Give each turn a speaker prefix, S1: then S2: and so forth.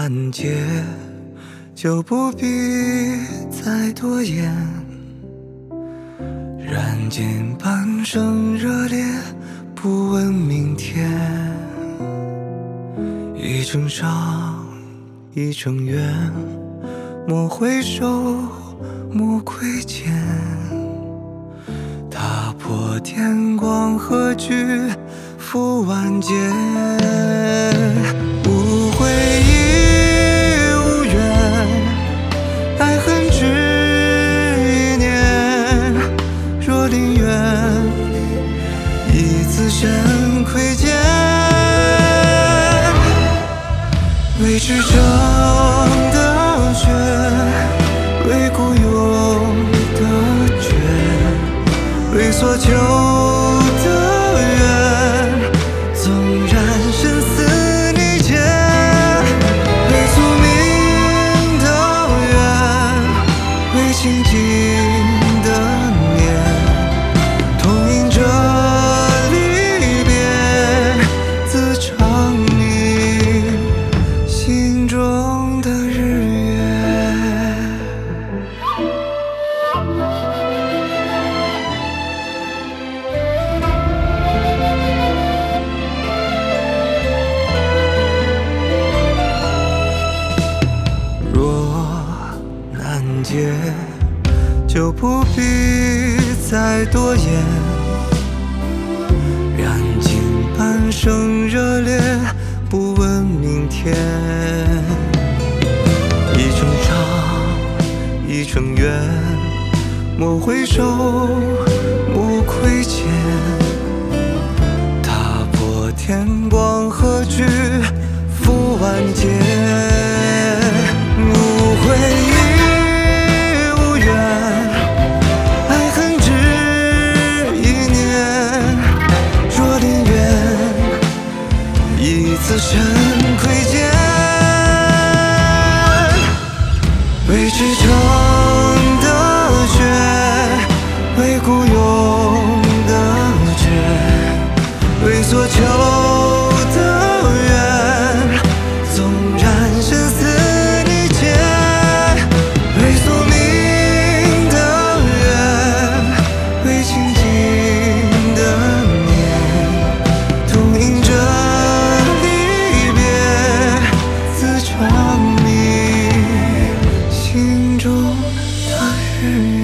S1: 难解，就不必再多言。燃尽半生热烈，不问明天。一程伤，一程缘，莫回首，莫窥见。踏破天光何惧负万劫？无悔亦无怨，爱恨只一念。若临远，亦自身窥见。未知者的雪，为孤勇的决，为所求的缘。纵然生死逆劫，为宿命的缘，为情景的念，同饮着离别，自偿你心中的日月。若难解，就不必再多言。燃尽半生热烈，不问明天。一程伤，一程缘，莫回首，莫窥见。踏破天光何惧负万劫？无悔亦无怨，爱恨只一念。若临远，亦自身窥见。未知成的绝，为孤勇的决，为所求的缘。纵然生死逆劫，为宿命的缘，为情景的念，同饮着离别，自偿你心中的日月。